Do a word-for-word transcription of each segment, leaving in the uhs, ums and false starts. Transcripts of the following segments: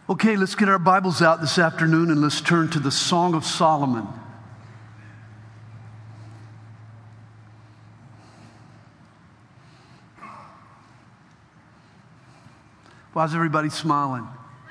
Okay, let's get our Bibles out this afternoon and let's turn to the Song of Solomon. Why is everybody smiling?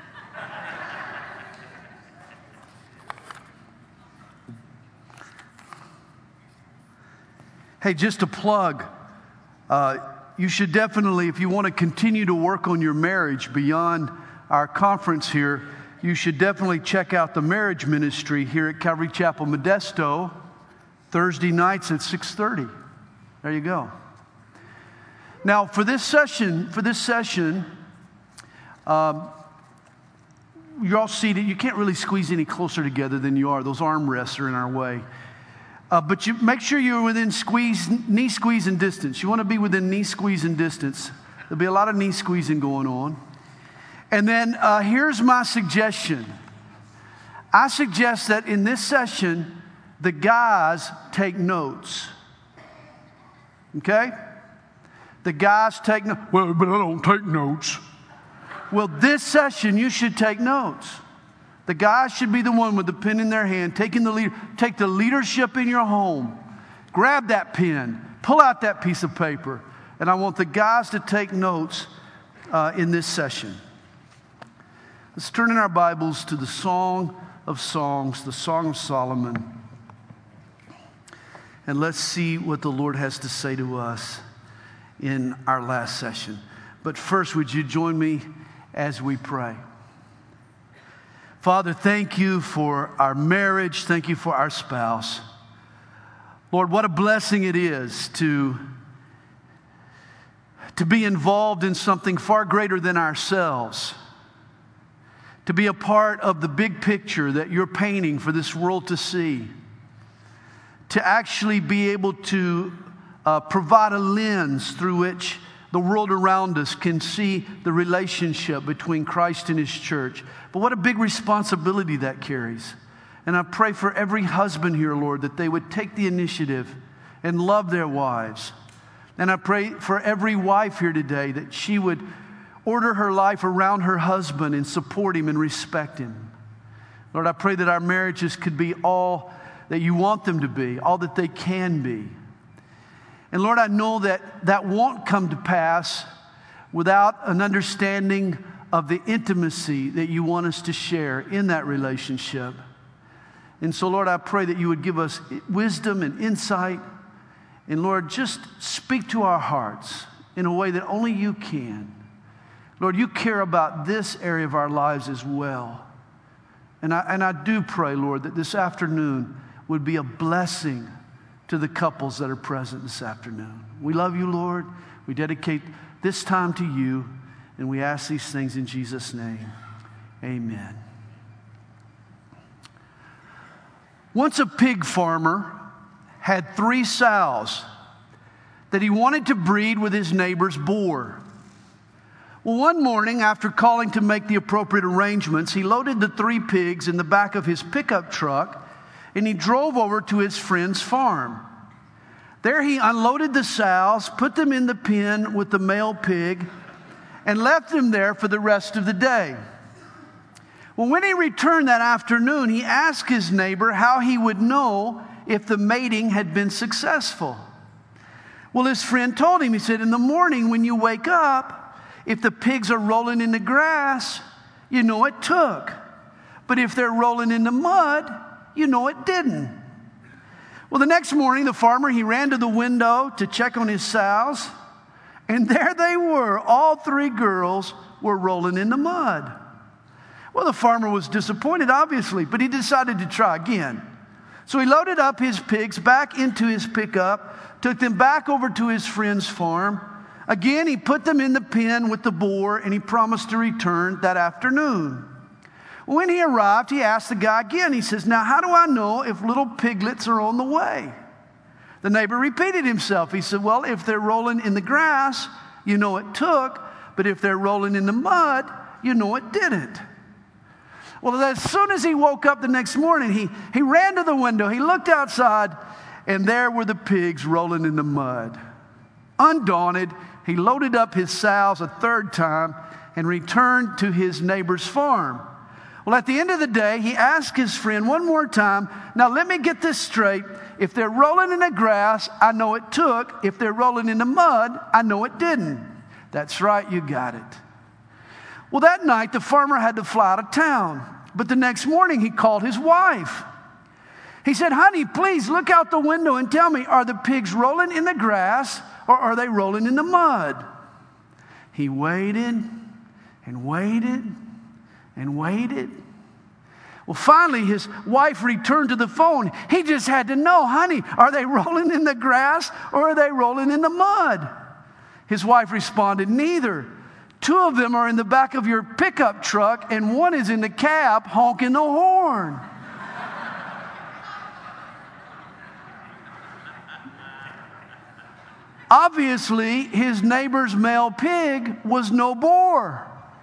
Hey, just a plug. Uh, you should definitely, if you want to continue to work on your marriage beyond our conference here, you should definitely check out the marriage ministry here at Calvary Chapel Modesto, Thursday nights at six thirty. There you go. Now, for this session, for this session, um, you're all seated. You can't really squeeze any closer together than you are. Those armrests are in our way. Uh, but you make sure you're within squeeze, knee squeezing distance. You want to be within knee squeezing distance. There'll be a lot of knee squeezing going on. And then uh, here's my suggestion. I suggest that in this session, the guys take notes. Okay? The guys take notes. Well, but I don't take notes. Well, this session, you should take notes. The guys should be the one with the pen in their hand, taking the lead, take the leadership in your home. Grab that pen. Pull out that piece of paper. And I want the guys to take notes uh, in this session. Let's turn in our Bibles to the Song of Songs, the Song of Solomon. And let's see what the Lord has to say to us in our last session. But first, would you join me as we pray? Father, thank you for our marriage. Thank you for our spouse. Lord, what a blessing it is to, to be involved in something far greater than ourselves. To be a part of the big picture that you're painting for this world to see. To actually be able to uh, provide a lens through which the world around us can see the relationship between Christ and His church. But what a big responsibility that carries. And I pray for every husband here, Lord, that they would take the initiative and love their wives. And I pray for every wife here today that she would order her life around her husband and support him and respect him. Lord, I pray that our marriages could be all that you want them to be, all that they can be. And Lord, I know that that won't come to pass without an understanding of the intimacy that you want us to share in that relationship. And so, Lord, I pray that you would give us wisdom and insight. And Lord, just speak to our hearts in a way that only you can. Lord, you care about this area of our lives as well. And I, and I do pray, Lord, that this afternoon would be a blessing to the couples that are present this afternoon. We love you, Lord. We dedicate this time to you, and we ask these things in Jesus' name. Amen. Once a pig farmer had three sows that he wanted to breed with his neighbor's boar. Well, one morning, after calling to make the appropriate arrangements, he loaded the three pigs in the back of his pickup truck, and he drove over to his friend's farm. There he unloaded the sows, put them in the pen with the male pig, and left them there for the rest of the day. Well, when he returned that afternoon, he asked his neighbor how he would know if the mating had been successful. Well, his friend told him, he said, in the morning when you wake up, if the pigs are rolling in the grass, you know it took. But if they're rolling in the mud, you know it didn't. Well, the next morning, the farmer, he ran to the window to check on his sows. And there they were. All three girls were rolling in the mud. Well, the farmer was disappointed, obviously, but he decided to try again. So he loaded up his pigs back into his pickup, took them back over to his friend's farm. Again, he put them in the pen with the boar, and he promised to return that afternoon. When he arrived, he asked the guy again. He says, now, how do I know if little piglets are on the way? The neighbor repeated himself. He said, well, if they're rolling in the grass, you know it took. But if they're rolling in the mud, you know it didn't. Well, as soon as he woke up the next morning, he, he ran to the window. He looked outside, and there were the pigs rolling in the mud. Undaunted, he loaded up his sows a third time and returned to his neighbor's farm. Well, at the end of the day, he asked his friend one more time, now let me get this straight. If they're rolling in the grass, I know it took. If they're rolling in the mud, I know it didn't. That's right, you got it. Well, that night, the farmer had to fly out of town. But the next morning, he called his wife. He said, honey, please look out the window and tell me, are the pigs rolling in the grass or are they rolling in the mud? He waited and waited and waited. Well, finally, his wife returned to the phone. He just had to know, honey, are they rolling in the grass or are they rolling in the mud? His wife responded, neither. Two of them are in the back of your pickup truck and one is in the cab honking the horn. Obviously, his neighbor's male pig was no bore.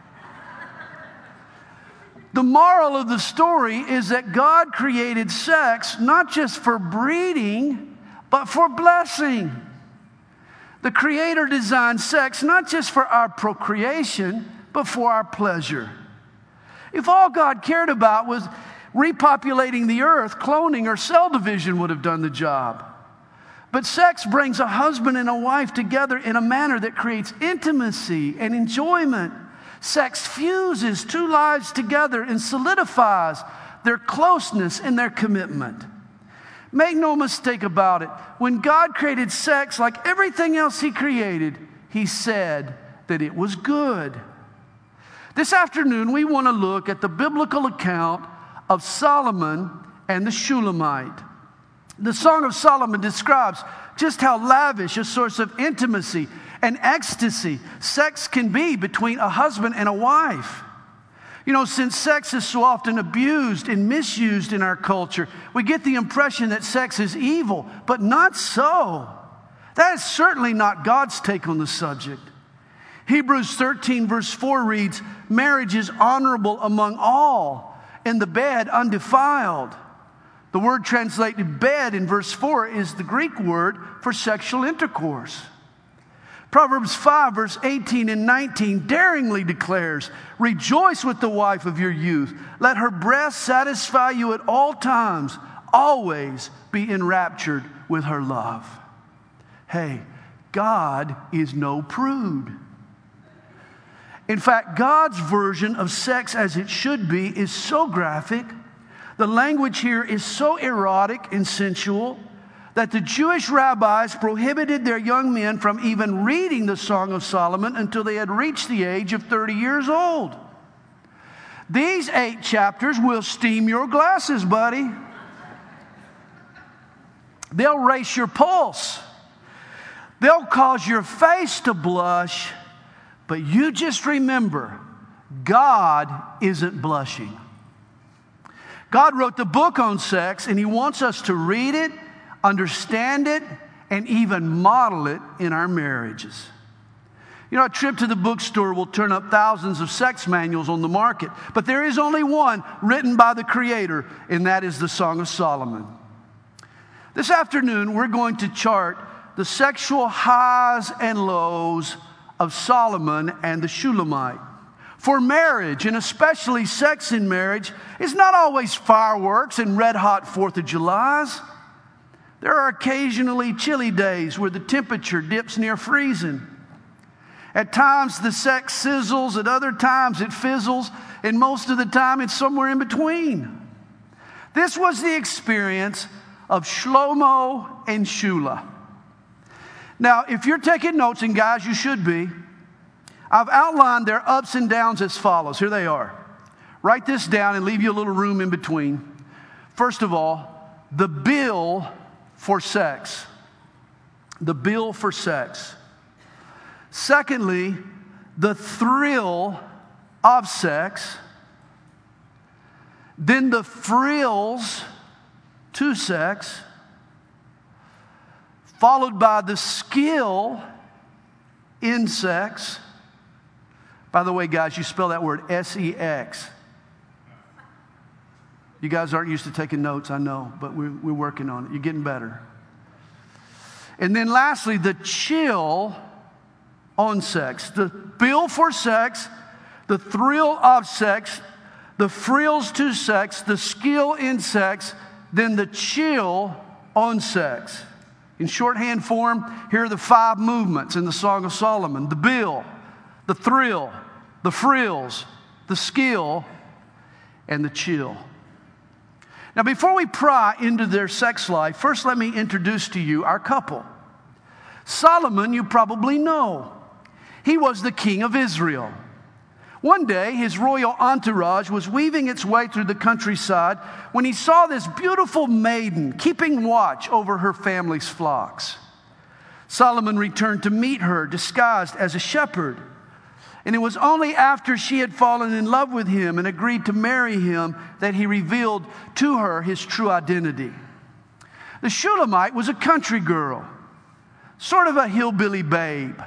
The moral of the story is that God created sex not just for breeding, but for blessing. The Creator designed sex not just for our procreation, but for our pleasure. If all God cared about was repopulating the earth, cloning or cell division would have done the job. But sex brings a husband and a wife together in a manner that creates intimacy and enjoyment. Sex fuses two lives together and solidifies their closeness and their commitment. Make no mistake about it. When God created sex, like everything else He created, He said that it was good. This afternoon, we want to look at the biblical account of Solomon and the Shulamite. The Song of Solomon describes just how lavish a source of intimacy and ecstasy sex can be between a husband and a wife. You know, since sex is so often abused and misused in our culture, we get the impression that sex is evil, but not so. That is certainly not God's take on the subject. Hebrews thirteen verse four reads, marriage is honorable among all, and the bed undefiled. The word translated bed in verse four is the Greek word for sexual intercourse. Proverbs five verse eighteen and nineteen daringly declares, rejoice with the wife of your youth. Let her breast satisfy you at all times. Always be enraptured with her love. Hey, God is no prude. In fact, God's version of sex as it should be is so graphic. The language here is so erotic and sensual that the Jewish rabbis prohibited their young men from even reading the Song of Solomon until they had reached the age of thirty years old. These eight chapters will steam your glasses, buddy. They'll race your pulse. They'll cause your face to blush, but you just remember, God isn't blushing. God wrote the book on sex, and He wants us to read it, understand it, and even model it in our marriages. You know, a trip to the bookstore will turn up thousands of sex manuals on the market, but there is only one written by the Creator, and that is the Song of Solomon. This afternoon, we're going to chart the sexual highs and lows of Solomon and the Shulamite. For marriage, and especially sex in marriage, is not always fireworks and red-hot Fourth of Julys. There are occasionally chilly days where the temperature dips near freezing. At times the sex sizzles, at other times it fizzles, and most of the time it's somewhere in between. This was the experience of Shlomo and Shula. Now, if you're taking notes, and guys, you should be, I've outlined their ups and downs as follows. Here they are. Write this down and leave you a little room in between. First of all, the bill for sex. The bill for sex. Secondly, the thrill of sex. Then the frills to sex. Followed by the skill in sex. By the way, guys, you spell that word S E X. You guys aren't used to taking notes, I know, but we're, we're working on it. You're getting better. And then lastly, the chill on sex. The bill for sex, the thrill of sex, the frills to sex, the skill in sex, then the chill on sex. In shorthand form, here are the five movements in the Song of Solomon: the bill, the thrill, the frills, the skill, and the chill. Now, before we pry into their sex life, first let me introduce to you our couple. Solomon, you probably know. He was the king of Israel. One day, his royal entourage was weaving its way through the countryside when he saw this beautiful maiden keeping watch over her family's flocks. Solomon returned to meet her, disguised as a shepherd. And it was only after she had fallen in love with him and agreed to marry him that he revealed to her his true identity. The Shulamite was a country girl, sort of a hillbilly babe.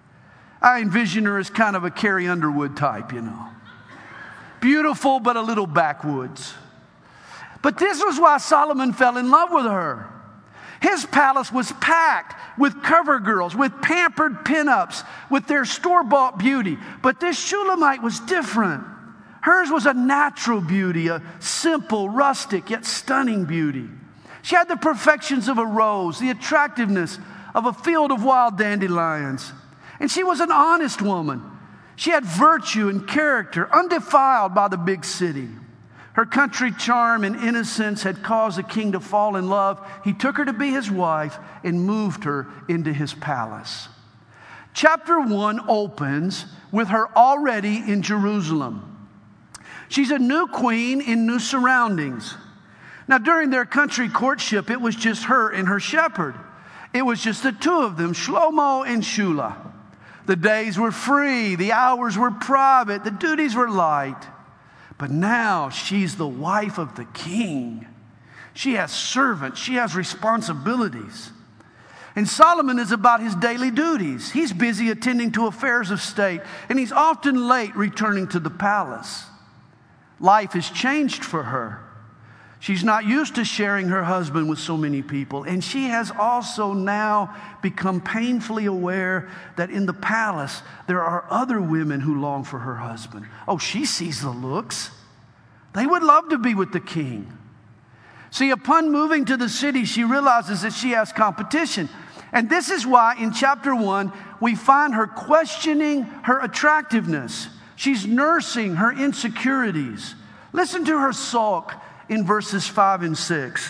I envision her as kind of a Carrie Underwood type, you know. Beautiful, but a little backwoods. But this was why Solomon fell in love with her. His palace was packed with cover girls, with pampered pinups, with their store-bought beauty. But this Shulamite was different. Hers was a natural beauty, a simple, rustic, yet stunning beauty. She had the perfections of a rose, the attractiveness of a field of wild dandelions. And she was an honest woman. She had virtue and character, undefiled by the big city. Her country charm and innocence had caused the king to fall in love. He took her to be his wife and moved her into his palace. Chapter one opens with her already in Jerusalem. She's a new queen in new surroundings. Now, during their country courtship, it was just her and her shepherd. It was just the two of them, Shlomo and Shula. The days were free, the hours were private, the duties were light. But now she's the wife of the king. She has servants. She has responsibilities. And Solomon is about his daily duties. He's busy attending to affairs of state, and he's often late returning to the palace. Life has changed for her. She's not used to sharing her husband with so many people. And she has also now become painfully aware that in the palace, there are other women who long for her husband. Oh, she sees the looks. They would love to be with the king. See, upon moving to the city, she realizes that she has competition. And this is why in chapter one, we find her questioning her attractiveness. She's nursing her insecurities. Listen to her sulk in verses five and six.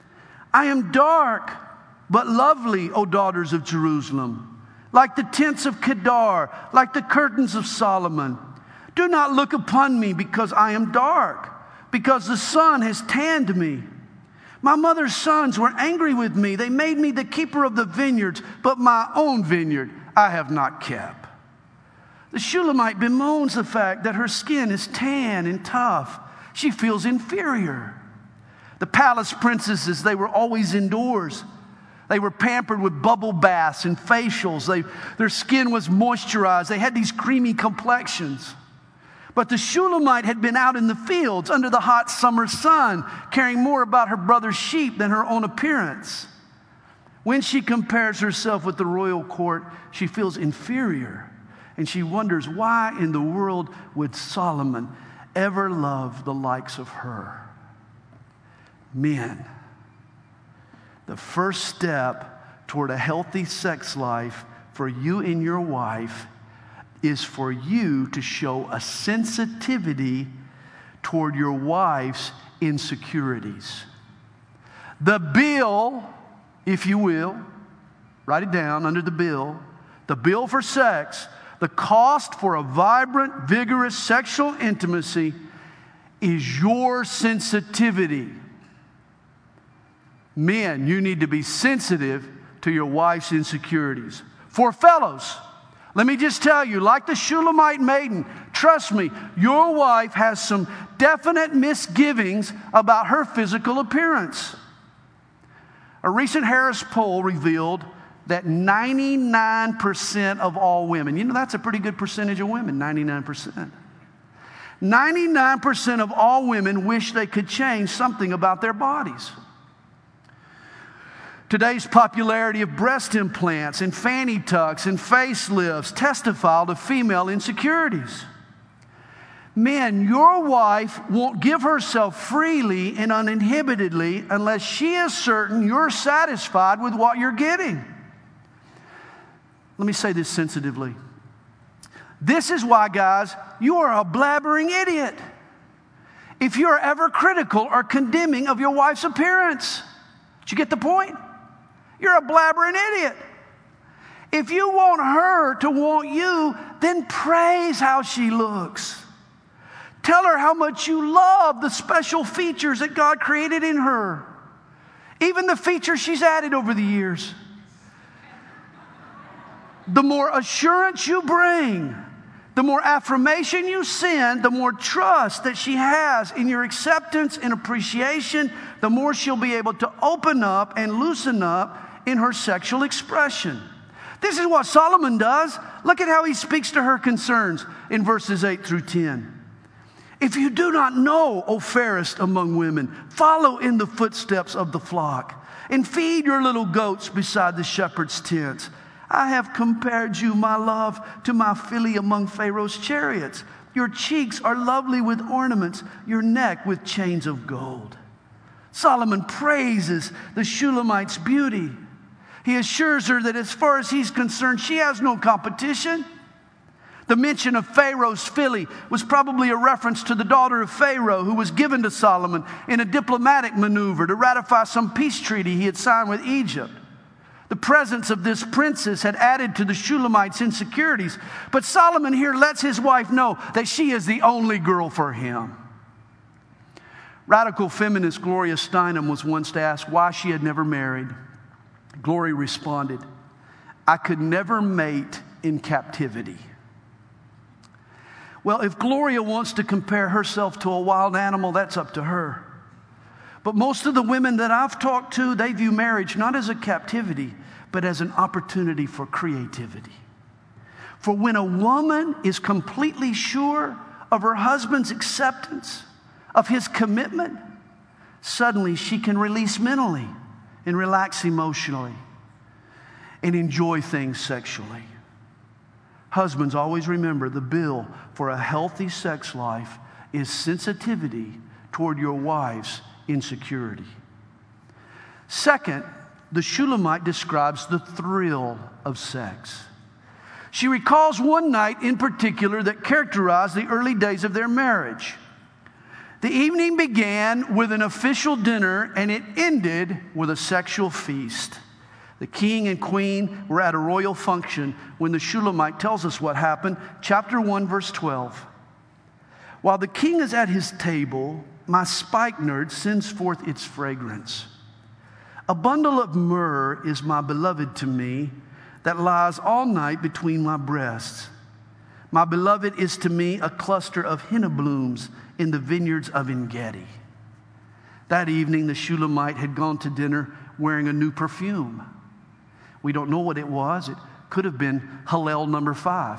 I am dark, but lovely, O daughters of Jerusalem, like the tents of Kedar, like the curtains of Solomon. Do not look upon me because I am dark, because the sun has tanned me. My mother's sons were angry with me. They made me the keeper of the vineyards, but my own vineyard I have not kept. The Shulamite bemoans the fact that her skin is tan and tough. She feels inferior. The palace princesses, they were always indoors. They were pampered with bubble baths and facials. They, their skin was moisturized. They had these creamy complexions. But the Shulamite had been out in the fields under the hot summer sun, caring more about her brother's sheep than her own appearance. When she compares herself with the royal court, she feels inferior. And she wonders, why in the world would Solomon ever love the likes of her? Men, the first step toward a healthy sex life for you and your wife is for you to show a sensitivity toward your wife's insecurities. The bill, if you will, write it down under the bill, the bill for sex, the cost for a vibrant, vigorous sexual intimacy is your sensitivity. Men, you need to be sensitive to your wife's insecurities. For fellows, let me just tell you, like the Shulamite maiden, trust me, your wife has some definite misgivings about her physical appearance. A recent Harris poll revealed that ninety-nine percent of all women, you know that's a pretty good percentage of women, ninety-nine percent. ninety-nine percent of all women wish they could change something about their bodies. Today's popularity of breast implants and fanny tucks and facelifts testify to female insecurities. Men, your wife won't give herself freely and uninhibitedly unless she is certain you're satisfied with what you're getting. Let me say this sensitively. This is why, guys, you are a blabbering idiot if you're ever critical or condemning of your wife's appearance. Did you get the point? You're a blabbering idiot. If you want her to want you, then praise how she looks. Tell her how much you love the special features that God created in her, even the features she's added over the years. The more assurance you bring, the more affirmation you send, the more trust that she has in your acceptance and appreciation, the more she'll be able to open up and loosen up in her sexual expression. This is what Solomon does. Look at how he speaks to her concerns in verses eight through ten. If you do not know, O fairest among women, follow in the footsteps of the flock and feed your little goats beside the shepherd's tents. I have compared you, my love, to my filly among Pharaoh's chariots. Your cheeks are lovely with ornaments, your neck with chains of gold. Solomon praises the Shulamite's beauty. He assures her that as far as he's concerned, she has no competition. The mention of Pharaoh's filly was probably a reference to the daughter of Pharaoh who was given to Solomon in a diplomatic maneuver to ratify some peace treaty he had signed with Egypt. The presence of this princess had added to the Shulamite's insecurities, but Solomon here lets his wife know that she is the only girl for him. Radical feminist Gloria Steinem was once asked why she had never married. Gloria responded, I could never mate in captivity. Well, if Gloria wants to compare herself to a wild animal, that's up to her. But most of the women that I've talked to, they view marriage not as a captivity, but as an opportunity for creativity. For when a woman is completely sure of her husband's acceptance, of his commitment, suddenly she can release mentally and relax emotionally and enjoy things sexually. Husbands, always remember the bill for a healthy sex life is sensitivity toward your wife's insecurity. Second, the Shulamite describes the thrill of sex. She recalls one night in particular that characterized the early days of their marriage. The evening began with an official dinner and it ended with a sexual feast. The king and queen were at a royal function when the Shulamite tells us what happened. Chapter one, verse twelve. While the king is at his table, my spikenard sends forth its fragrance. A bundle of myrrh is my beloved to me that lies all night between my breasts. My beloved is to me a cluster of henna blooms in the vineyards of En-Gedi. That evening, the Shulamite had gone to dinner wearing a new perfume. We don't know what it was. It could have been Hallel number five.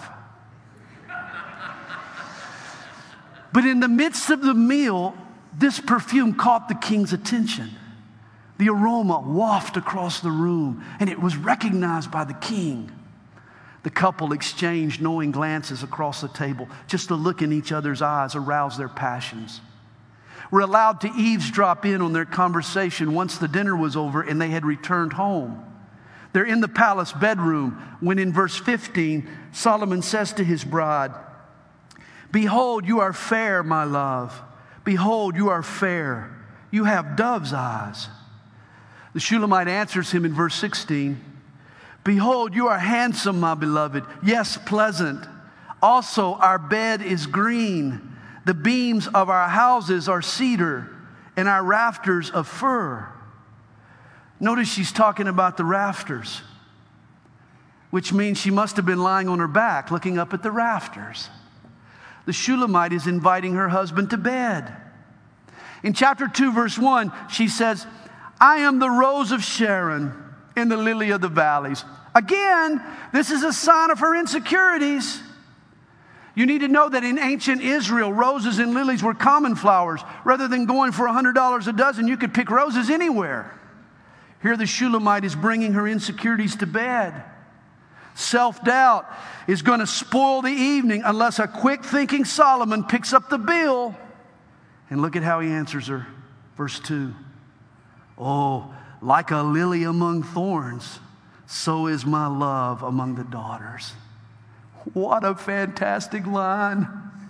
But in the midst of the meal, this perfume caught the king's attention. The aroma wafted across the room, and it was recognized by the king. The couple exchanged knowing glances across the table. Just to look in each other's eyes aroused their passions. Were allowed to eavesdrop in on their conversation once the dinner was over and they had returned home. They're in the palace bedroom when in verse fifteen, Solomon says to his bride, behold, you are fair, my love. Behold, you are fair. You have dove's eyes. The Shulamite answers him in verse sixteen, behold, you are handsome, my beloved. Yes, pleasant. Also, our bed is green. The beams of our houses are cedar and our rafters of fir. Notice she's talking about the rafters, which means she must have been lying on her back looking up at the rafters. The Shulamite is inviting her husband to bed. In chapter two, verse one, she says, I am the rose of Sharon and the lily of the valleys. Again, this is a sign of her insecurities. You need to know that in ancient Israel, roses and lilies were common flowers. Rather than going for one hundred dollars a dozen, you could pick roses anywhere. Here the Shulamite is bringing her insecurities to bed. Self-doubt is going to spoil the evening unless a quick-thinking Solomon picks up the bill. And look at how he answers her. Verse two. Oh, like a lily among thorns, so is my love among the daughters. What a fantastic line.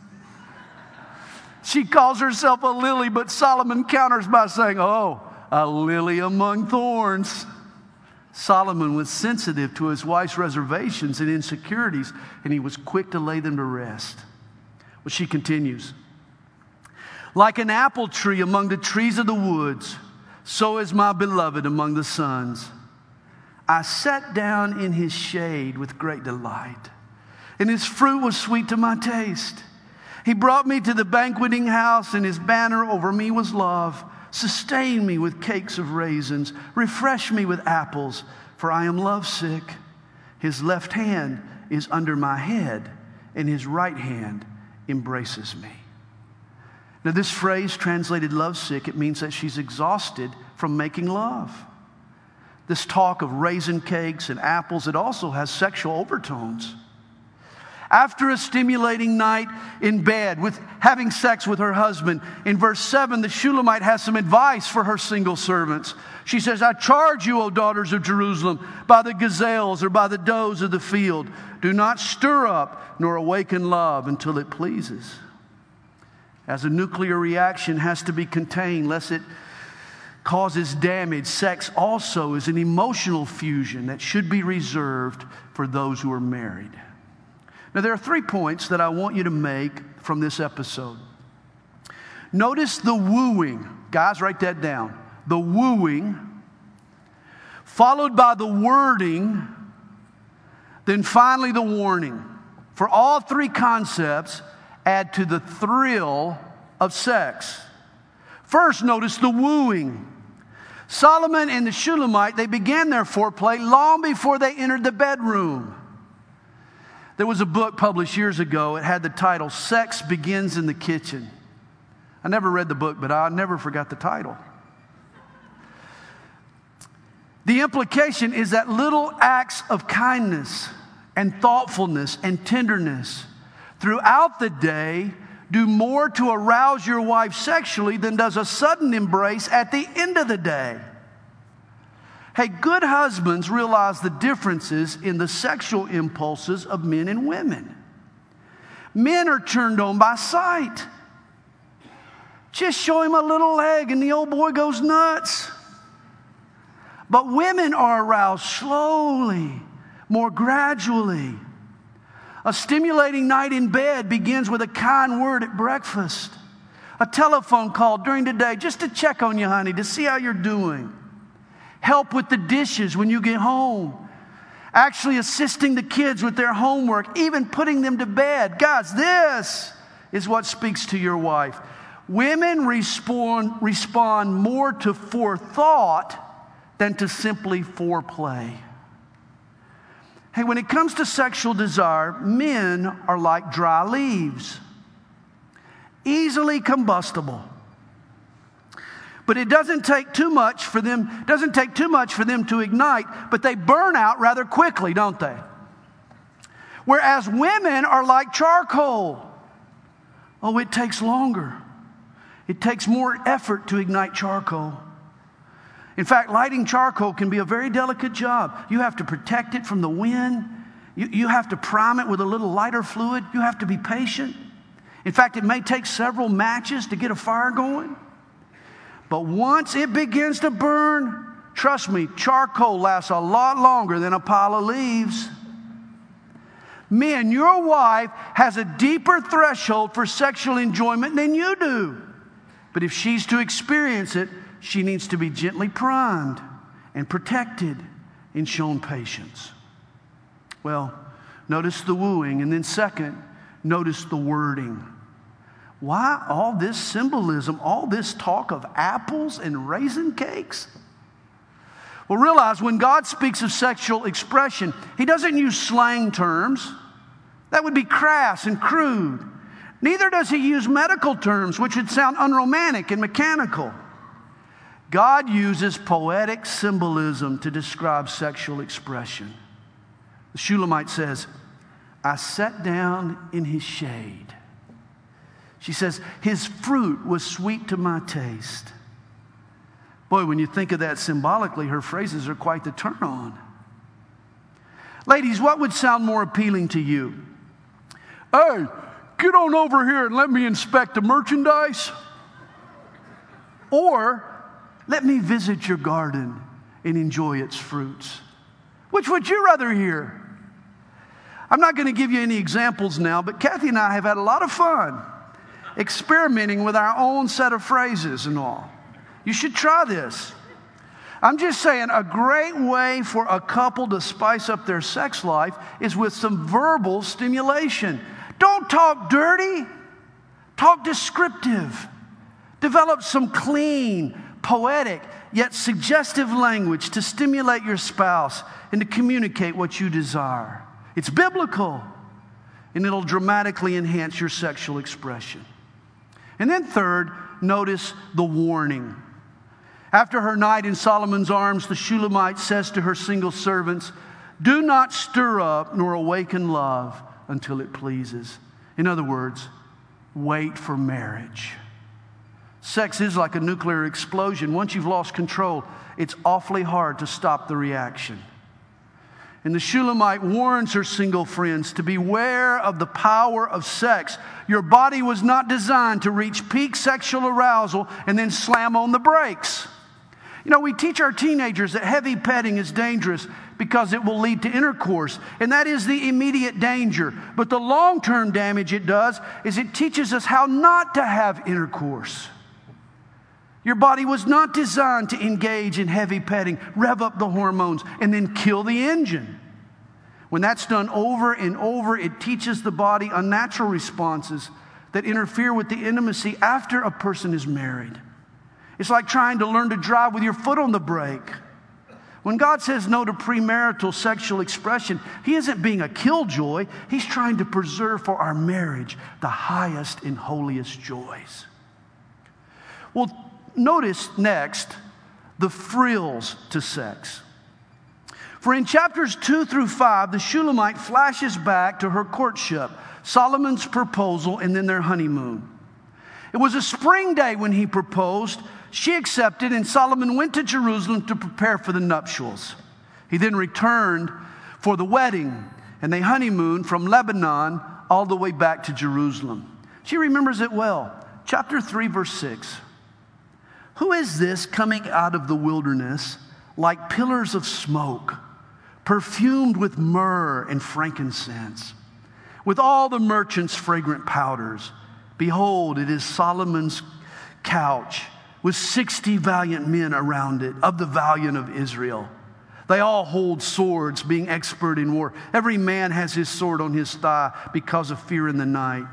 She calls herself a lily, but Solomon counters by saying, oh, a lily among thorns. Solomon was sensitive to his wife's reservations and insecurities, and he was quick to lay them to rest. Well, she continues. Like an apple tree among the trees of the woods, so is my beloved among the sons. I sat down in his shade with great delight, and his fruit was sweet to my taste. He brought me to the banqueting house, and his banner over me was love. Sustain me with cakes of raisins, refresh me with apples, for I am lovesick. His left hand is under my head, and his right hand embraces me. Now, this phrase translated lovesick, it means that she's exhausted from making love. This talk of raisin cakes and apples, it also has sexual overtones. After a stimulating night in bed with having sex with her husband, in verse seven, the Shulamite has some advice for her single servants. She says, I charge you, O daughters of Jerusalem, by the gazelles or by the does of the field, do not stir up nor awaken love until it pleases. As a nuclear reaction has to be contained lest it causes damage, sex also is an emotional fusion that should be reserved for those who are married. Now, there are three points that I want you to make from this episode. Notice the wooing. Guys, write that down. The wooing, followed by the wording, then finally the warning. For all three concepts add to the thrill of sex. First, notice the wooing. Solomon and the Shulamite, they began their foreplay long before they entered the bedroom. There was a book published years ago. It had the title, Sex Begins in the Kitchen. I never read the book, but I never forgot the title. The implication is that little acts of kindness and thoughtfulness and tenderness throughout the day do more to arouse your wife sexually than does a sudden embrace at the end of the day. Hey, good husbands realize the differences in the sexual impulses of men and women. Men are turned on by sight. Just show him a little leg and the old boy goes nuts. But women are aroused slowly, more gradually. A stimulating night in bed begins with a kind word at breakfast. A telephone call during the day just to check on you, honey, to see how you're doing. Help with the dishes when you get home. Actually assisting the kids with their homework, even putting them to bed. Guys, this is what speaks to your wife. Women respond, respond more to forethought than to simply foreplay. Hey, when it comes to sexual desire, men are like dry leaves, easily combustible. But it doesn't take too much for them, doesn't take too much for them to ignite, but they burn out rather quickly, don't they? Whereas women are like charcoal. Oh, it takes longer. It takes more effort to ignite charcoal. In fact, lighting charcoal can be a very delicate job. You have to protect it from the wind. You, you have to prime it with a little lighter fluid. You have to be patient. In fact, it may take several matches to get a fire going. But once it begins to burn, trust me, charcoal lasts a lot longer than a pile of leaves. Men, your wife has a deeper threshold for sexual enjoyment than you do. But if she's to experience it, she needs to be gently primed and protected and shown patience. Well, notice the wooing. And then second, notice the wording. Why all this symbolism, all this talk of apples and raisin cakes? Well, realize when God speaks of sexual expression, He doesn't use slang terms. That would be crass and crude. Neither does He use medical terms, which would sound unromantic and mechanical. God uses poetic symbolism to describe sexual expression. The Shulamite says, I sat down in his shade. She says, his fruit was sweet to my taste. Boy, when you think of that symbolically, her phrases are quite the turn on. Ladies, what would sound more appealing to you? Hey, get on over here and let me inspect the merchandise. Or, let me visit your garden and enjoy its fruits. Which would you rather hear? I'm not going to give you any examples now, but Kathy and I have had a lot of fun experimenting with our own set of phrases and all. You should try this. I'm just saying, a great way for a couple to spice up their sex life is with some verbal stimulation. Don't talk dirty. Talk descriptive. Develop some clean, poetic, yet suggestive language to stimulate your spouse and to communicate what you desire. It's biblical, and it'll dramatically enhance your sexual expression. And then third, notice the warning. After her night in Solomon's arms, the Shulamite says to her single servants, do not stir up nor awaken love until it pleases. In other words, wait for marriage. Sex is like a nuclear explosion. Once you've lost control, it's awfully hard to stop the reaction. And the Shulamite warns her single friends to beware of the power of sex. Your body was not designed to reach peak sexual arousal and then slam on the brakes. You know, we teach our teenagers that heavy petting is dangerous because it will lead to intercourse, and that is the immediate danger. But the long-term damage it does is it teaches us how not to have intercourse. Your body was not designed to engage in heavy petting, rev up the hormones, and then kill the engine. When that's done over and over, it teaches the body unnatural responses that interfere with the intimacy after a person is married. It's like trying to learn to drive with your foot on the brake. When God says no to premarital sexual expression, He isn't being a killjoy. He's trying to preserve for our marriage the highest and holiest joys. Well, notice next the frills to sex. For in chapters two through five, the Shulamite flashes back to her courtship, Solomon's proposal, and then their honeymoon. It was a spring day when he proposed. She accepted, and Solomon went to Jerusalem to prepare for the nuptials. He then returned for the wedding, and they honeymooned from Lebanon all the way back to Jerusalem. She remembers it well. Chapter three, verse six. Who is this coming out of the wilderness like pillars of smoke, perfumed with myrrh and frankincense, with all the merchants' fragrant powders? Behold, it is Solomon's couch, with sixty valiant men around it, of the valiant of Israel. They all hold swords, being expert in war. Every man has his sword on his thigh because of fear in the night.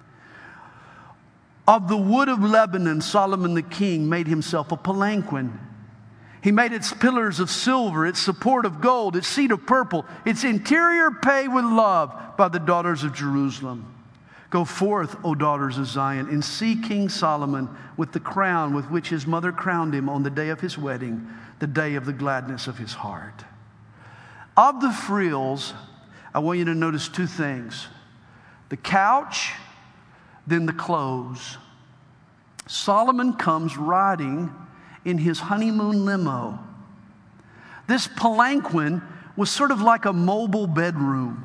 Of the wood of Lebanon, Solomon the king made himself a palanquin. He made its pillars of silver, its support of gold, its seat of purple, its interior paved with love by the daughters of Jerusalem. Go forth, O daughters of Zion, and see King Solomon with the crown with which his mother crowned him on the day of his wedding, the day of the gladness of his heart. Of the frills, I want you to notice two things. The couch, then the clothes. Solomon comes riding in his honeymoon limo. This palanquin was sort of like a mobile bedroom.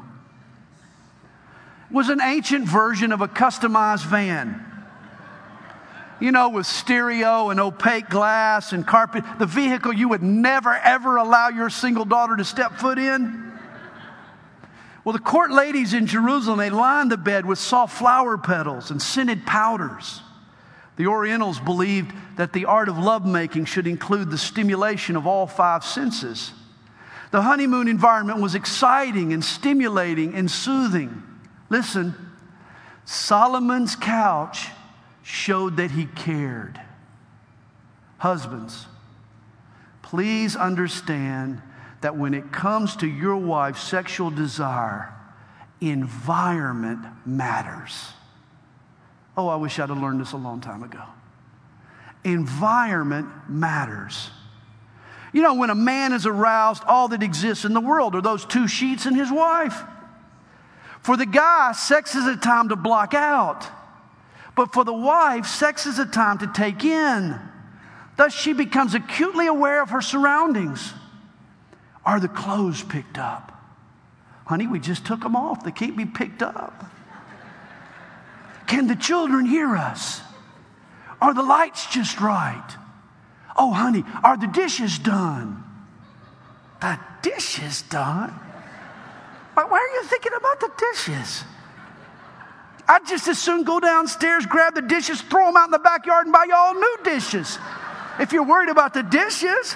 It was an ancient version of a customized van. You know, with stereo and opaque glass and carpet. The vehicle you would never, ever allow your single daughter to step foot in. Well, the court ladies in Jerusalem, they lined the bed with soft flower petals and scented powders. The Orientals believed that the art of lovemaking should include the stimulation of all five senses. The honeymoon environment was exciting and stimulating and soothing. Listen, Solomon's couch showed that he cared. Husbands, please understand that when it comes to your wife's sexual desire, environment matters. Oh, I wish I'd have learned this a long time ago. Environment matters. You know, when a man is aroused, all that exists in the world are those two sheets and his wife. For the guy, sex is a time to block out. But for the wife, sex is a time to take in. Thus, she becomes acutely aware of her surroundings. Are the clothes picked up? Honey, we just took them off. They can't be picked up. Can the children hear us? Are the lights just right? Oh, honey, are the dishes done? The dishes done? Why are you thinking about the dishes? I'd just as soon go downstairs, grab the dishes, throw them out in the backyard, and buy y'all new dishes. If you're worried about the dishes.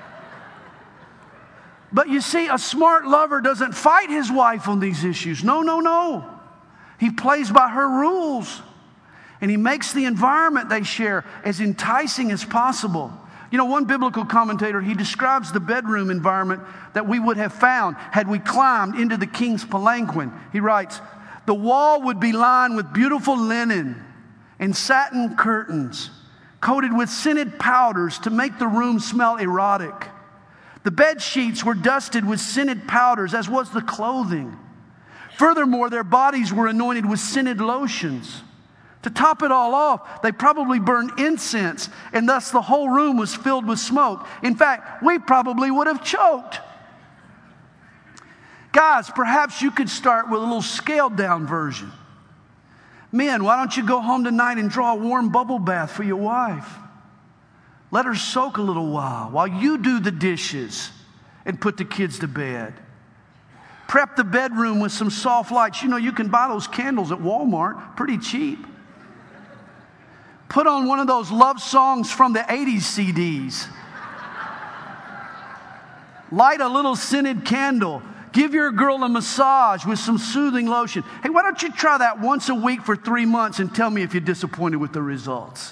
But you see, a smart lover doesn't fight his wife on these issues. No, no, no. He plays by her rules. And he makes the environment they share as enticing as possible. You know, one biblical commentator, he describes the bedroom environment that we would have found had we climbed into the king's palanquin. He writes, the wall would be lined with beautiful linen and satin curtains, coated with scented powders to make the room smell erotic. The bed sheets were dusted with scented powders, as was the clothing. Furthermore, their bodies were anointed with scented lotions. To top it all off, they probably burned incense, and thus the whole room was filled with smoke. In fact, we probably would have choked. Guys, perhaps you could start with a little scaled down version. Men, why don't you go home tonight and draw a warm bubble bath for your wife? Let her soak a little while while you do the dishes and put the kids to bed. Prep the bedroom with some soft lights. You know, you can buy those candles at Walmart, pretty cheap. Put on one of those love songs from the eighties C Ds. Light a little scented candle. Give your girl a massage with some soothing lotion. Hey, why don't you try that once a week for three months and tell me if you're disappointed with the results?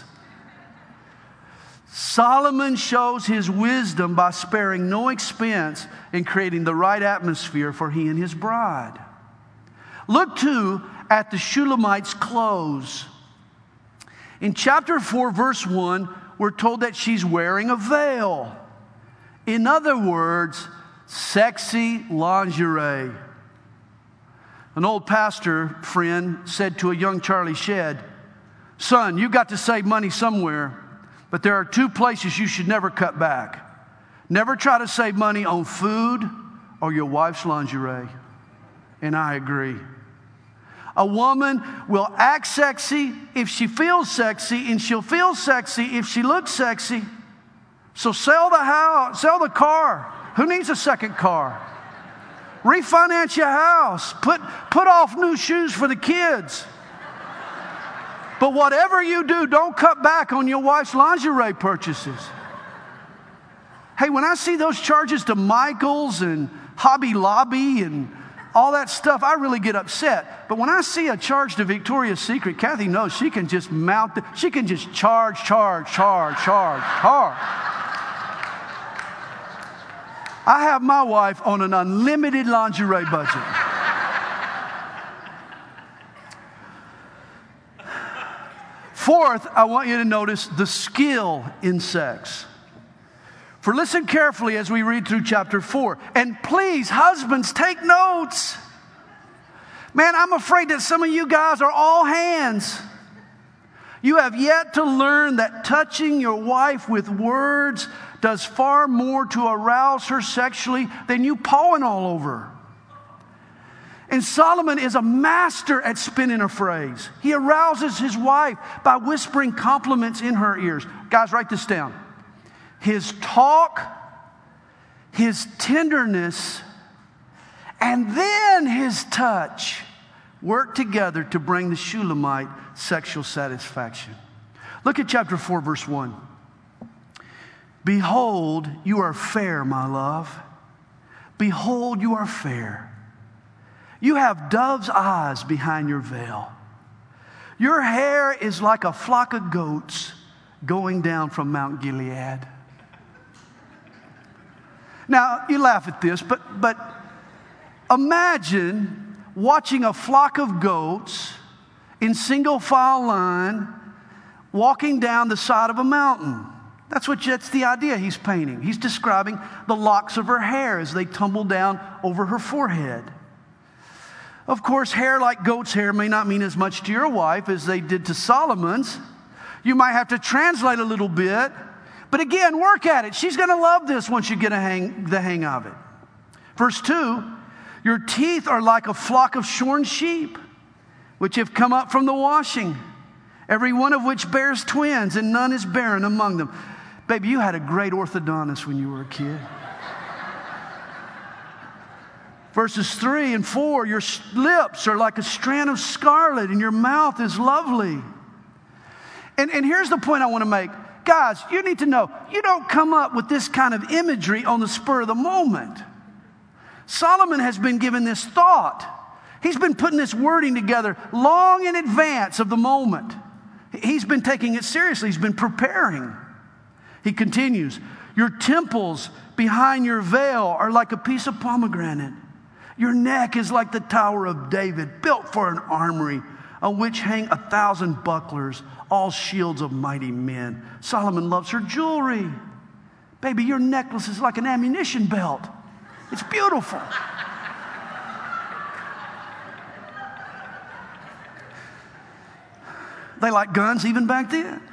Solomon shows his wisdom by sparing no expense in creating the right atmosphere for he and his bride. Look too at the Shulamite's clothes. In chapter four, verse one, we're told that she's wearing a veil. In other words, sexy lingerie. An old pastor friend said to a young Charlie Shedd, son, you got to save money somewhere, but there are two places you should never cut back. Never try to save money on food or your wife's lingerie. And I agree. A woman will act sexy if she feels sexy, and she'll feel sexy if she looks sexy. So sell the house, sell the car. Who needs a second car? Refinance your house. Put, put off new shoes for the kids. But whatever you do, don't cut back on your wife's lingerie purchases. Hey, when I see those charges to Michael's and Hobby Lobby and all that stuff, I really get upset. But when I see a charge to Victoria's Secret, Kathy knows she can just mount it. She can just charge, charge, charge, charge, charge. I have my wife on an unlimited lingerie budget. Fourth, I want you to notice the skill in sex. For listen carefully as we read through chapter four. And please, husbands, take notes. Man, I'm afraid that some of you guys are all hands. You have yet to learn that touching your wife with words does far more to arouse her sexually than you pawing all over her. And Solomon is a master at spinning a phrase. He arouses his wife by whispering compliments in her ears. Guys, write this down. His talk, his tenderness, and then his touch work together to bring the Shulamite sexual satisfaction. Look at chapter four, verse one. Behold, you are fair, my love. Behold, you are fair. You have dove's eyes behind your veil. Your hair is like a flock of goats going down from Mount Gilead. Now, you laugh at this, but, but imagine watching a flock of goats in single file line walking down the side of a mountain. That's what that's the idea he's painting. He's describing the locks of her hair as they tumble down over her forehead. Of course, hair like goat's hair may not mean as much to your wife as they did to Solomon's. You might have to translate a little bit. But again, work at it. She's going to love this once you get a hang, the hang of it. Verse two, your teeth are like a flock of shorn sheep, which have come up from the washing, every one of which bears twins, and none is barren among them. Baby, you had a great orthodontist when you were a kid. Verses three and four, your lips are like a strand of scarlet, and your mouth is lovely. And, and here's the point I want to make. Guys, you need to know, you don't come up with this kind of imagery on the spur of the moment. Solomon has been given this thought. He's been putting this wording together long in advance of the moment. He's been taking it seriously. He's been preparing. He continues, your temples behind your veil are like a piece of pomegranate. Your neck is like the Tower of David, built for an armory, on which hang a thousand bucklers, all shields of mighty men. Solomon loves her jewelry. Baby, your necklace is like an ammunition belt. It's beautiful. They like guns even back then.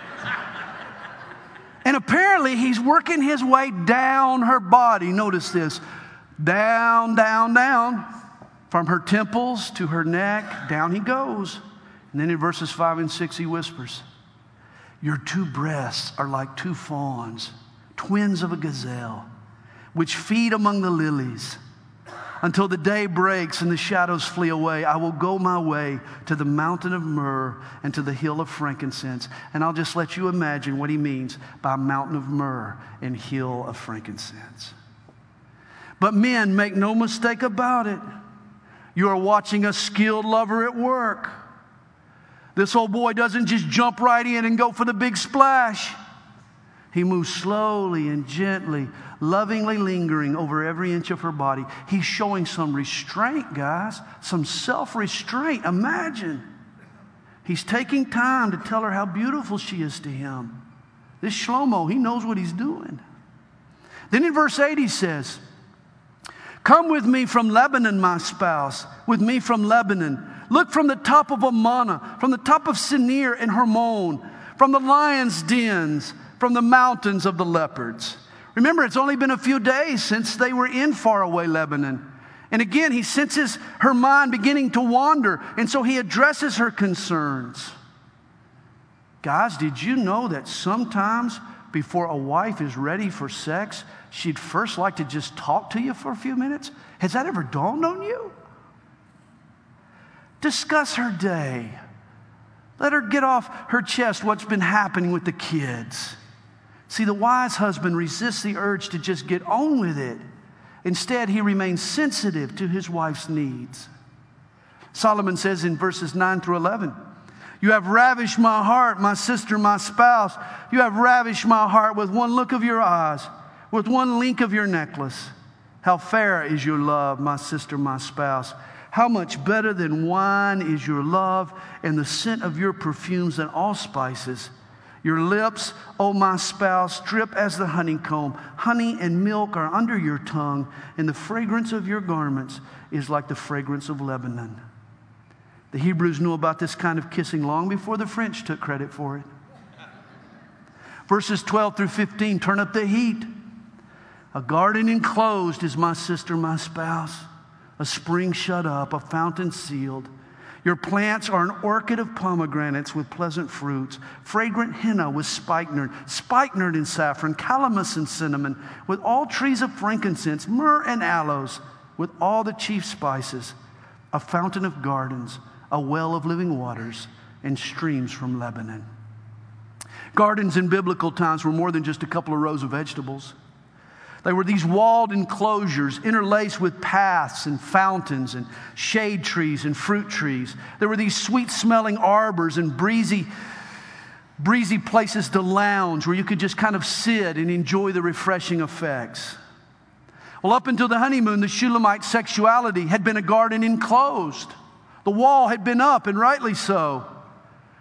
And apparently he's working his way down her body. Notice this. Down, down, down. From her temples to her neck, down he goes. And then in verses five and six he whispers, your two breasts are like two fawns, twins of a gazelle, which feed among the lilies. Until the day breaks and the shadows flee away, I will go my way to the mountain of myrrh and to the hill of frankincense. And I'll just let you imagine what he means by mountain of myrrh and hill of frankincense. But men, make no mistake about it. You are watching a skilled lover at work. This old boy doesn't just jump right in and go for the big splash. He moves slowly and gently, lovingly lingering over every inch of her body. He's showing some restraint, guys, some self-restraint. Imagine. He's taking time to tell her how beautiful she is to him. This Shlomo, he knows what he's doing. Then in verse eight he says, come with me from Lebanon, my spouse, with me from Lebanon. Look from the top of Amana, from the top of Sinir and Hermon, from the lion's dens, from the mountains of the leopards. Remember, it's only been a few days since they were in faraway Lebanon. And again, he senses her mind beginning to wander, and so he addresses her concerns. Guys, did you know that sometimes before a wife is ready for sex, she'd first like to just talk to you for a few minutes? Has that ever dawned on you? Discuss her day. Let her get off her chest what's been happening with the kids. See, the wise husband resists the urge to just get on with it. Instead, he remains sensitive to his wife's needs. Solomon says in verses nine through eleven, you have ravished my heart, my sister, my spouse. You have ravished my heart with one look of your eyes, with one link of your necklace. How fair is your love, my sister, my spouse. How much better than wine is your love, and the scent of your perfumes than all spices. Your lips, O my spouse, drip as the honeycomb. Honey and milk are under your tongue, and the fragrance of your garments is like the fragrance of Lebanon. The Hebrews knew about this kind of kissing long before the French took credit for it. Verses twelve through fifteen, turn up the heat. A garden enclosed is my sister, my spouse. A spring shut up, a fountain sealed. Your plants are an orchard of pomegranates with pleasant fruits, fragrant henna with spikenard, spikenard and saffron, calamus and cinnamon, with all trees of frankincense, myrrh and aloes, with all the chief spices, a fountain of gardens, a well of living waters, and streams from Lebanon. Gardens in biblical times were more than just a couple of rows of vegetables. They were these walled enclosures interlaced with paths and fountains and shade trees and fruit trees. There were these sweet-smelling arbors and breezy, breezy places to lounge where you could just kind of sit and enjoy the refreshing effects. Well, up until the honeymoon, the Shulamite sexuality had been a garden enclosed. The wall had been up, and rightly so.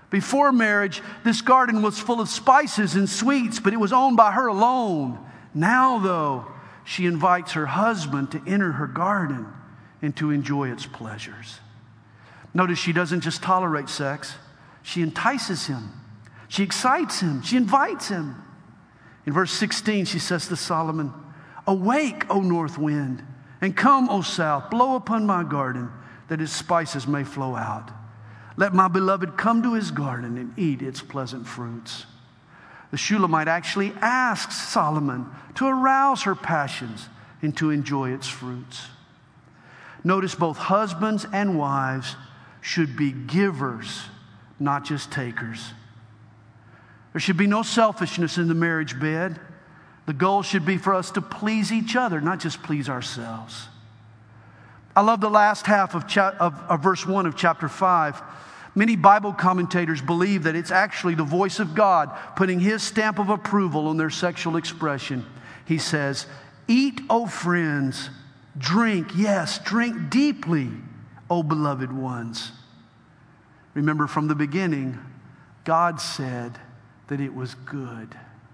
Before marriage, this garden was full of spices and sweets, but it was owned by her alone. Now, though, she invites her husband to enter her garden and to enjoy its pleasures. Notice she doesn't just tolerate sex. She entices him. She excites him. She invites him. In verse sixteen, she says to Solomon, "Awake, O north wind, and come, O south, blow upon my garden, that its spices may flow out. Let my beloved come to his garden and eat its pleasant fruits." The Shulamite actually asks Solomon to arouse her passions and to enjoy its fruits. Notice both husbands and wives should be givers, not just takers. There should be no selfishness in the marriage bed. The goal should be for us to please each other, not just please ourselves. I love the last half of, cha- of, of verse one of chapter five. Many Bible commentators believe that it's actually the voice of God putting His stamp of approval on their sexual expression. He says, "Eat, O friends, drink, yes, drink deeply, O beloved ones." Remember, from the beginning, God said that it was good.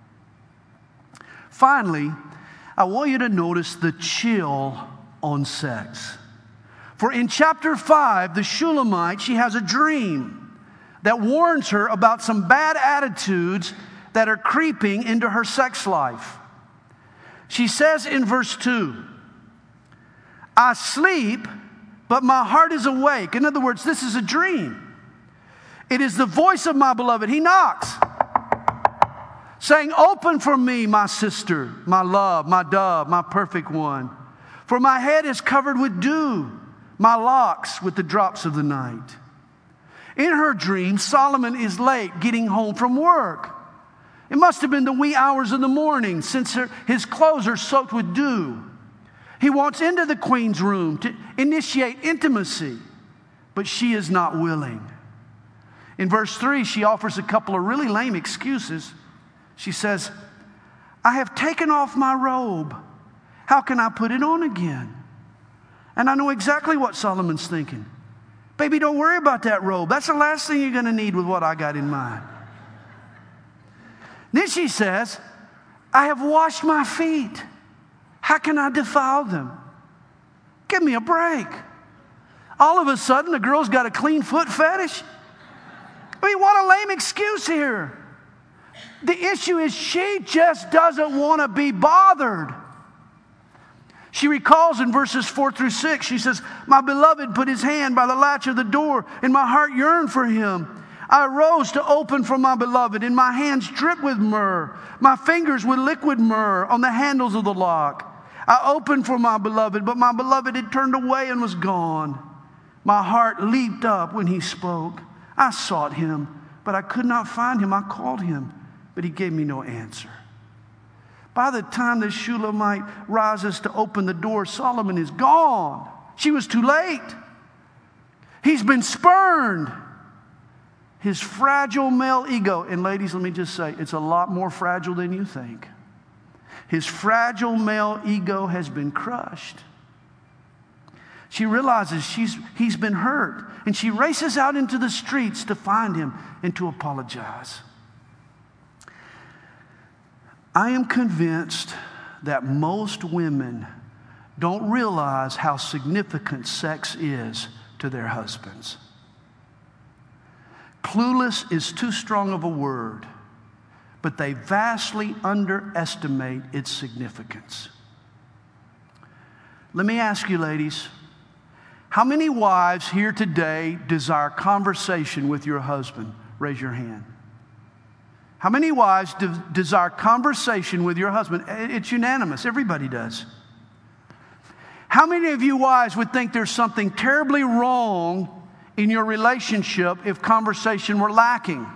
Finally, I want you to notice the chill on sex. For in chapter five, the Shulamite, she has a dream that warns her about some bad attitudes that are creeping into her sex life. She says in verse two, "I sleep, but my heart is awake." In other words, this is a dream. "It is the voice of my beloved. He knocks, saying, 'Open for me, my sister, my love, my dove, my perfect one. For my head is covered with dew, my locks with the drops of the night.'" In her dream, Solomon is late getting home from work. It must have been the wee hours of the morning, since her, his clothes are soaked with dew. He walks into the queen's room to initiate intimacy, but she is not willing. In verse three, she offers a couple of really lame excuses. She says, "I have taken off my robe. How can I put it on again?" And I know exactly what Solomon's thinking. "Baby, don't worry about that robe. That's the last thing you're going to need with what I got in mind." Then she says, "I have washed my feet. How can I defile them?" Give me a break. All of a sudden, the girl's got a clean foot fetish. I mean, what a lame excuse here. The issue is she just doesn't want to be bothered. She recalls in verses four through six, she says, "My beloved put his hand by the latch of the door, and my heart yearned for him. I arose to open for my beloved, and my hands dripped with myrrh, my fingers with liquid myrrh on the handles of the lock. I opened for my beloved, but my beloved had turned away and was gone. My heart leaped up when he spoke. I sought him, but I could not find him. I called him, but he gave me no answer." By the time the Shulamite rises to open the door, Solomon is gone. She was too late. He's been spurned. His fragile male ego, and ladies, let me just say, it's a lot more fragile than you think. His fragile male ego has been crushed. She realizes she's, he's been hurt, and she races out into the streets to find him and to apologize. I am convinced that most women don't realize how significant sex is to their husbands. Clueless is too strong of a word, but they vastly underestimate its significance. Let me ask you, ladies, how many wives here today desire conversation with your husband? Raise your hand. How many wives de- desire conversation with your husband? It's unanimous. Everybody does. How many of you wives would think there's something terribly wrong in your relationship if conversation were lacking?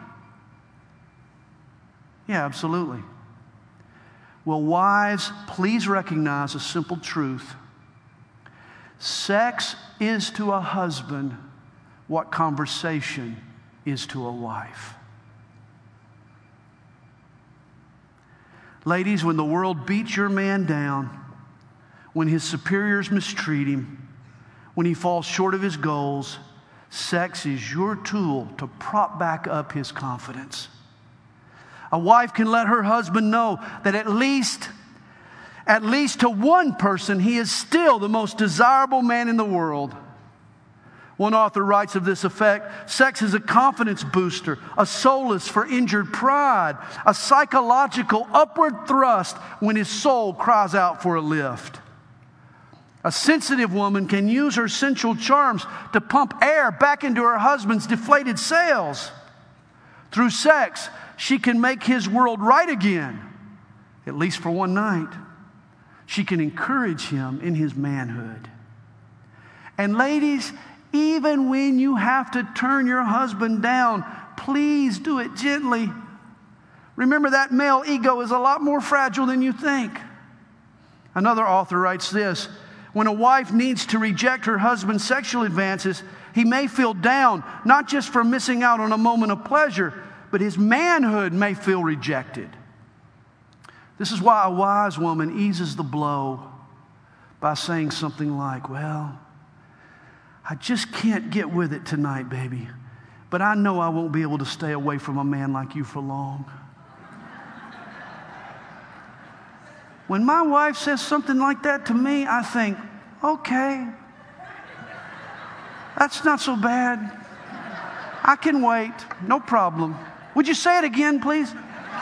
Yeah, absolutely. Well, wives, please recognize a simple truth. Sex is to a husband what conversation is to a wife. Ladies, when the world beats your man down, when his superiors mistreat him, when he falls short of his goals, Sex is your tool to prop back up his confidence. A wife can let her husband know that at least, at least to one person, he is still the most desirable man in the world. One author writes of this effect, sex is a confidence booster, a solace for injured pride, a psychological upward thrust when his soul cries out for a lift. A sensitive woman can use her sensual charms to pump air back into her husband's deflated sails. Through sex, she can make his world right again, at least for one night. She can encourage him in his manhood. And ladies, even when you have to turn your husband down, please do it gently. Remember, that male ego is a lot more fragile than you think. Another author writes this, when a wife needs to reject her husband's sexual advances, he may feel down, not just for missing out on a moment of pleasure, but his manhood may feel rejected. This is why a wise woman eases the blow by saying something like, well, I just can't get with it tonight, baby, but I know I won't be able to stay away from a man like you for long. When my wife says something like that to me, I think, okay, that's not so bad. I can wait, no problem. Would you say it again, please?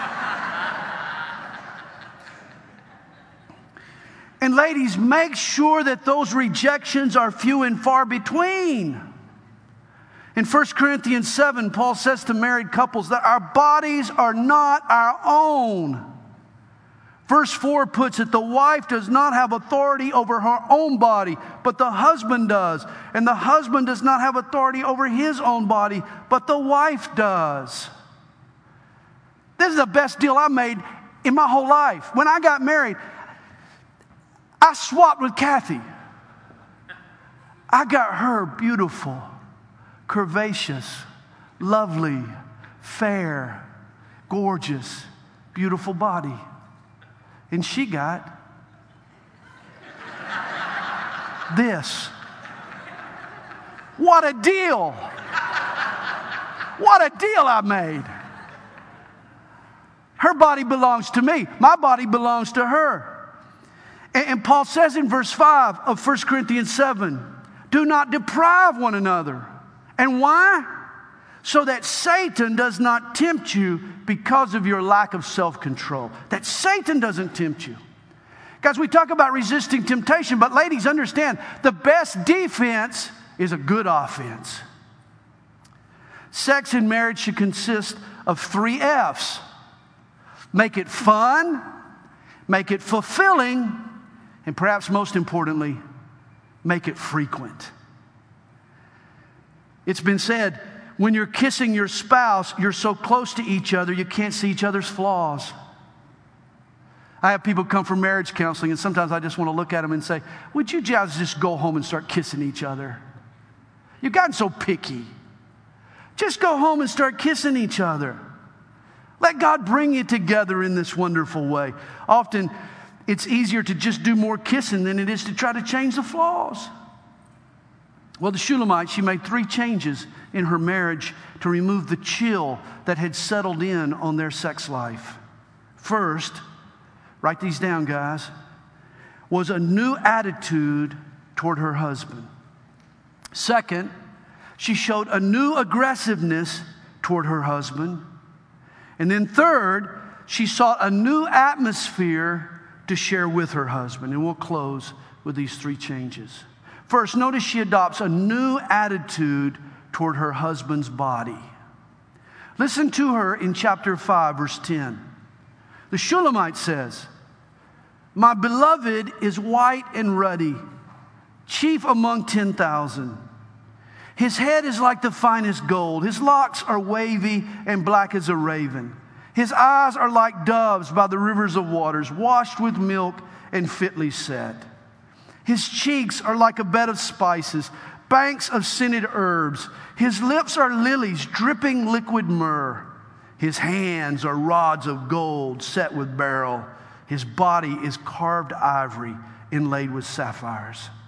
And ladies, make sure that those rejections are few and far between. In First Corinthians seven, Paul says to married couples that our bodies are not our own. Verse four puts it, the wife does not have authority over her own body, but the husband does. And the husband does not have authority over his own body, but the wife does. This is the best deal I made in my whole life. When I got married, I swapped with Kathy. I got her beautiful, curvaceous, lovely, fair, gorgeous, beautiful body. And she got this. What a deal. What a deal I made. Her body belongs to me. My body belongs to her. And, and Paul says in verse five of First Corinthians seven, do not deprive one another. And why? So that Satan does not tempt you because of your lack of self-control. That Satan doesn't tempt you. Guys, we talk about resisting temptation, but ladies, understand, the best defense is a good offense. Sex in marriage should consist of three F's. Make it fun, make it fulfilling, and perhaps most importantly, make it frequent. It's been said, when you're kissing your spouse, you're so close to each other, you can't see each other's flaws. I have people come for marriage counseling, and sometimes I just want to look at them and say, would you guys just go home and start kissing each other? You've gotten so picky. Just go home and start kissing each other. Let God bring you together in this wonderful way. Often, it's easier to just do more kissing than it is to try to change the flaws. Well, the Shulamite, she made three changes in her marriage to remove the chill that had settled in on their sex life. First, write these down, guys, was a new attitude toward her husband. Second, she showed a new aggressiveness toward her husband. And then third, she sought a new atmosphere to share with her husband. And we'll close with these three changes. First, notice she adopts a new attitude toward her husband's body. Listen to her in chapter five, verse ten. The Shulamite says, my beloved is white and ruddy, chief among ten thousand. His head is like the finest gold. His locks are wavy and black as a raven. His eyes are like doves by the rivers of waters, washed with milk and fitly set. His cheeks are like a bed of spices, banks of scented herbs. His lips are lilies dripping liquid myrrh. His hands are rods of gold set with beryl. His body is carved ivory inlaid with sapphires.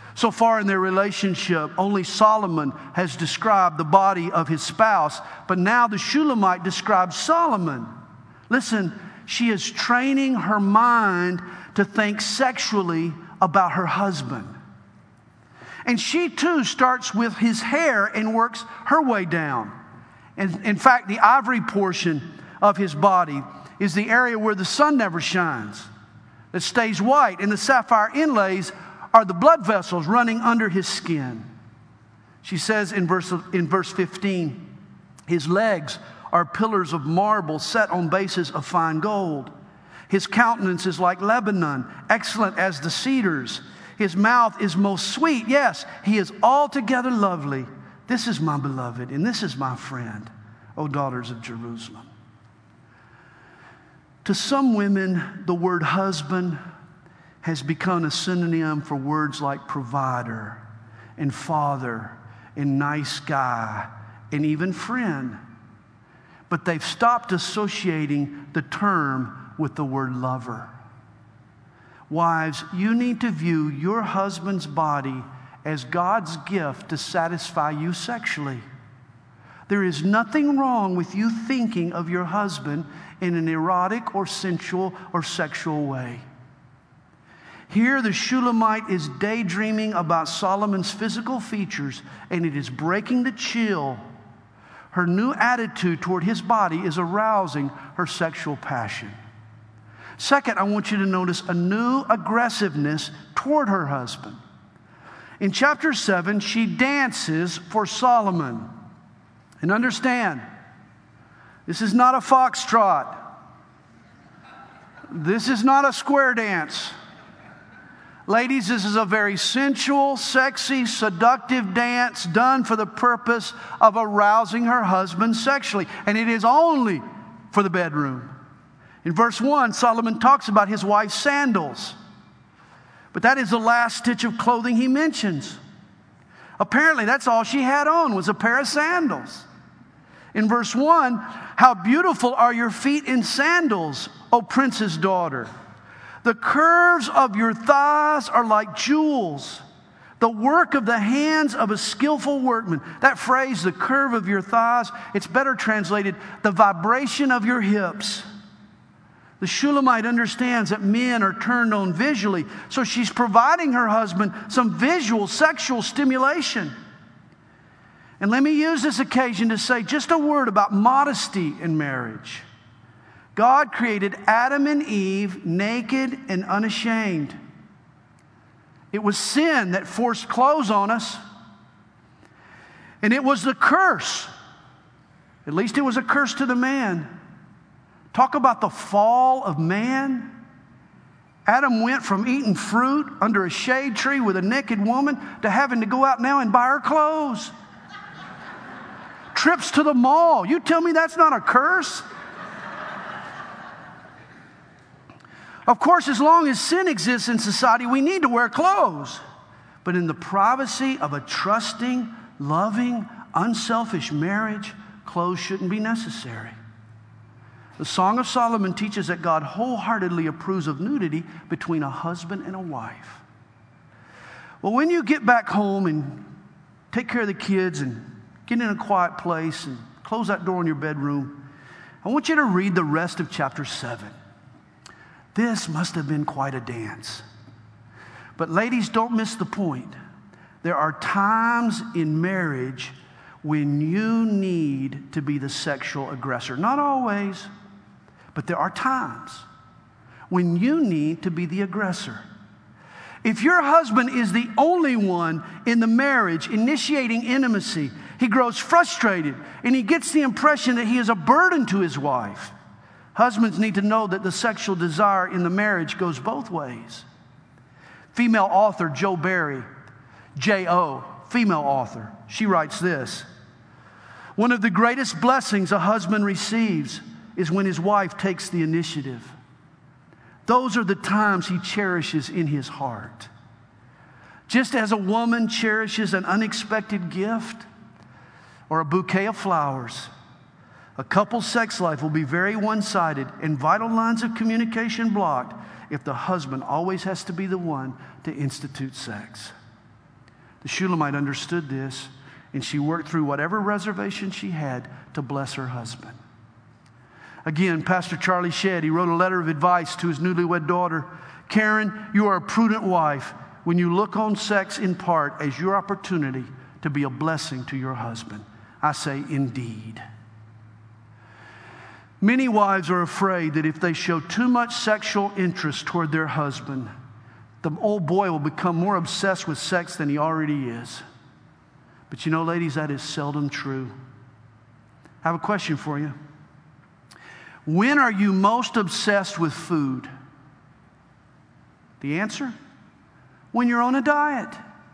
So far in their relationship, only Solomon has described the body of his spouse, but now the Shulamite describes Solomon. Listen, she is training her mind to think sexually about her husband. And she too starts with his hair and works her way down. And in fact, the ivory portion of his body is the area where the sun never shines. It stays white, and the sapphire inlays are the blood vessels running under his skin. She says in verse, in verse fifteen, his legs are pillars of marble set on bases of fine gold. His countenance is like Lebanon, excellent as the cedars. His mouth is most sweet. Yes, he is altogether lovely. This is my beloved, and this is my friend, O daughters of Jerusalem. To some women, the word husband has become a synonym for words like provider and father and nice guy and even friend. But they've stopped associating the term with the word lover. Wives, you need to view your husband's body as God's gift to satisfy you sexually. There is nothing wrong with you thinking of your husband in an erotic or sensual or sexual way. Here, the Shulamite is daydreaming about Solomon's physical features, and it is breaking the chill. Her new attitude toward his body is arousing her sexual passion. Second, I want you to notice a new aggressiveness toward her husband. In chapter seven, she dances for Solomon. And understand, this is not a foxtrot. This is not a square dance. Ladies, this is a very sensual, sexy, seductive dance done for the purpose of arousing her husband sexually. And it is only for the bedroom. In verse one, Solomon talks about his wife's sandals. But that is the last stitch of clothing he mentions. Apparently, that's all she had on was a pair of sandals. In verse one, how beautiful are your feet in sandals, O prince's daughter. The curves of your thighs are like jewels, the work of the hands of a skillful workman. That phrase, the curve of your thighs, it's better translated, the vibration of your hips. The Shulamite understands that men are turned on visually, so she's providing her husband some visual sexual stimulation. And let me use this occasion to say just a word about modesty in marriage. God created Adam and Eve naked and unashamed. It was sin that forced clothes on us. And it was the curse. At least it was a curse to the man. Talk about the fall of man. Adam went from eating fruit under a shade tree with a naked woman to having to go out now and buy her clothes. Trips to the mall. You tell me that's not a curse? Of course, as long as sin exists in society, we need to wear clothes. But in the privacy of a trusting, loving, unselfish marriage, clothes shouldn't be necessary. The Song of Solomon teaches that God wholeheartedly approves of nudity between a husband and a wife. Well, when you get back home and take care of the kids and get in a quiet place and close that door in your bedroom, I want you to read the rest of chapter seven. This must have been quite a dance. But ladies, don't miss the point. There are times in marriage when you need to be the sexual aggressor. Not always, but there are times when you need to be the aggressor. If your husband is the only one in the marriage initiating intimacy, he grows frustrated and he gets the impression that he is a burden to his wife. Husbands need to know that the sexual desire in the marriage goes both ways. Female author Jo Berry, J O, female author, she writes this: one of the greatest blessings a husband receives is when his wife takes the initiative. Those are the times he cherishes in his heart. Just as a woman cherishes an unexpected gift or a bouquet of flowers, a couple's sex life will be very one-sided and vital lines of communication blocked if the husband always has to be the one to institute sex. The Shulamite understood this, and she worked through whatever reservation she had to bless her husband. Again, Pastor Charlie Shedd, he wrote a letter of advice to his newlywed daughter. Karen, you are a prudent wife when you look on sex in part as your opportunity to be a blessing to your husband. I say, indeed. Many wives are afraid that if they show too much sexual interest toward their husband, the old boy will become more obsessed with sex than he already is. But you know, ladies, that is seldom true. I have a question for you. When are you most obsessed with food? The answer? When you're on a diet.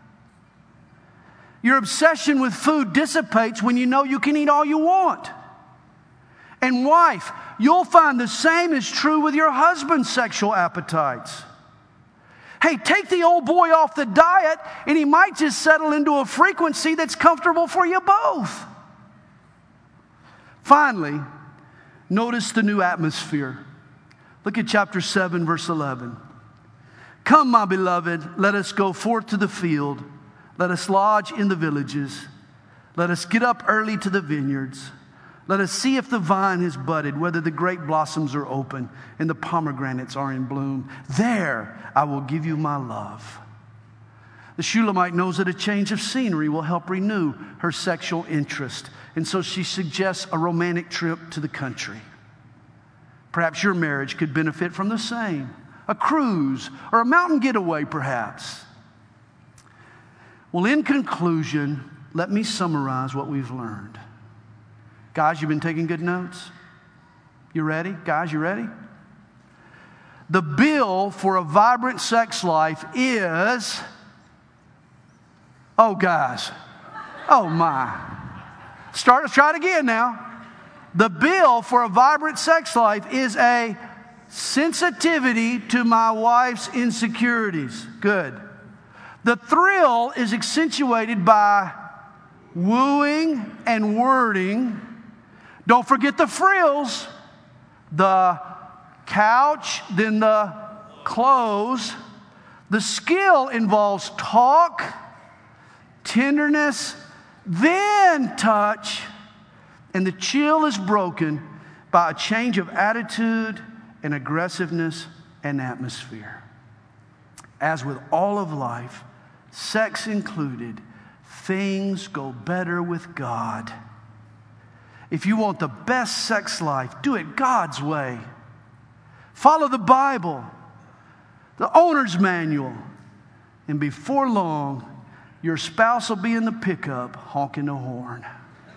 Your obsession with food dissipates when you know you can eat all you want. And wife, you'll find the same is true with your husband's sexual appetites. Hey, take the old boy off the diet and he might just settle into a frequency that's comfortable for you both. Finally, notice the new atmosphere. Look at chapter seven, verse eleven. Come, my beloved, let us go forth to the field. Let us lodge in the villages. Let us get up early to the vineyards. Let us see if the vine has budded, whether the grape blossoms are open and the pomegranates are in bloom. There I will give you my love. The Shulamite knows that a change of scenery will help renew her sexual interest. And so she suggests a romantic trip to the country. Perhaps your marriage could benefit from the same. A cruise or a mountain getaway, perhaps. Well, in conclusion, let me summarize what we've learned. Guys, you've been taking good notes? You ready? Guys, you ready? The bill for a vibrant sex life is... Oh, guys. Oh, my. Start, let's try it again now. The bill for a vibrant sex life is a sensitivity to my wife's insecurities. Good. The thrill is accentuated by wooing and wording. Don't forget the frills. The couch, then the clothes. The skill involves talk, tenderness, then touch. And the chill is broken by a change of attitude and aggressiveness and atmosphere. As with all of life, sex included, things go better with God. If you want the best sex life, do it God's way. Follow the Bible, the owner's manual, and before long, your spouse will be in the pickup honking the horn.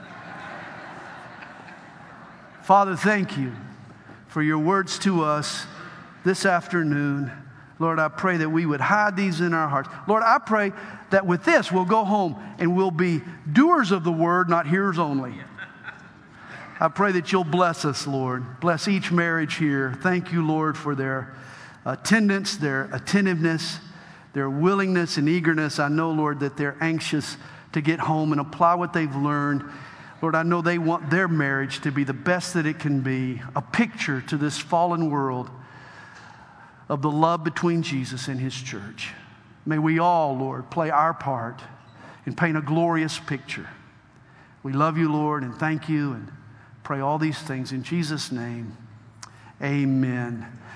Father, thank you for your words to us this afternoon. Lord, I pray that we would hide these in our hearts. Lord, I pray that with this we'll go home and we'll be doers of the word, not hearers only. I pray that you'll bless us, Lord. Bless each marriage here. Thank you, Lord, for their attendance, their attentiveness, their willingness and eagerness. I know, Lord, that they're anxious to get home and apply what they've learned. Lord, I know they want their marriage to be the best that it can be, a picture to this fallen world of the love between Jesus and his church. May we all, Lord, play our part and paint a glorious picture. We love you, Lord, and thank you, and pray all these things in Jesus' name. Amen.